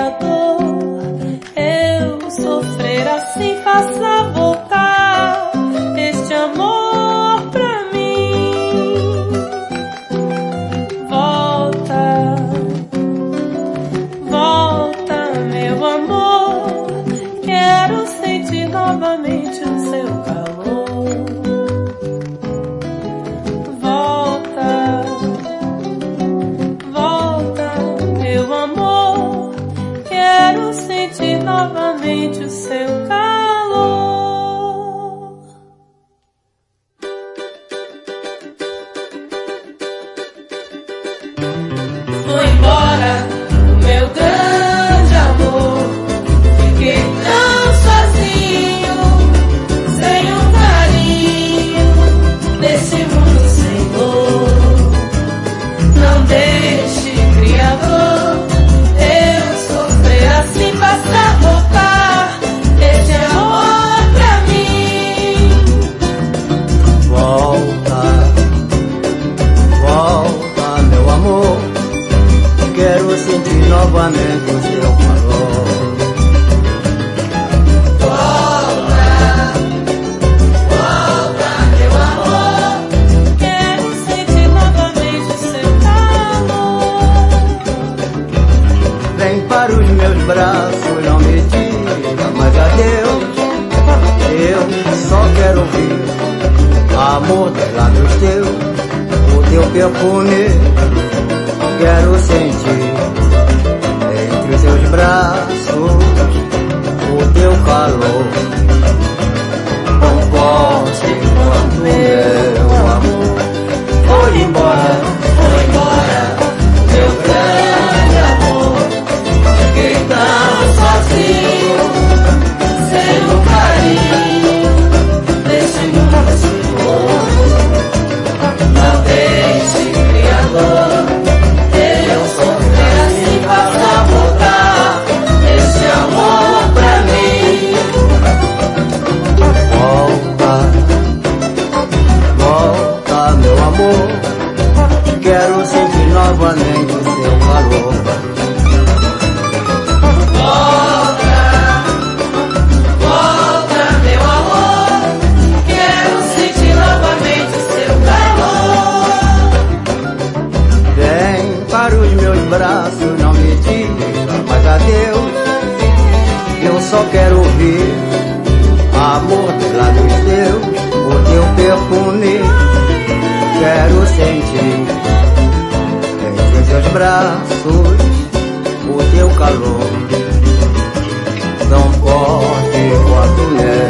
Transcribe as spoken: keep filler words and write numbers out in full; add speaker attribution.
Speaker 1: Criador. Eu sofrer assim, faça voltar este amor pra mim. Volta, volta, meu amor. Quero sentir novamente o seu calor. Volta, volta, meu amor. Quero sentir novamente o seu calor. Foi embora o meu grande amor. Fiquei tão sozinho, sem um carinho, nesse mundo sem dor. Não deixe, Criador, eu sofrer assim, faça voltar esse amor pra mim.
Speaker 2: Volta, volta, meu amor. Quero sentir novamente o seu calor.
Speaker 1: Volta, volta, meu amor. Quero sentir novamente o seu calor.
Speaker 2: Vem para os meus braços, não me diga mais adeus. Eu só quero ouvir amor dos lábios teus, o teu perfume. Quero sentir entre os seus braços o teu calor. Tão forte quanto meu amor. Foi embora, foi embora, meu grande amor. Fiquei tão sozinho, sem um carinho, nesse mundo sem dor. Não deixe, Criador, eu sofrer assim, faça voltar esse amor pra mim. Volta, volta, meu amor. Quero sentir novamente o seu calor.
Speaker 1: Volta, volta, meu amor. Quero sentir novamente o seu calor.
Speaker 2: Vem para os meus braços, não me diga mais adeus. Eu só quero ouvir amor dos lábios teus, o teu perfume. Quero sentir entre os seus braços o teu calor. Tão forte quanto meu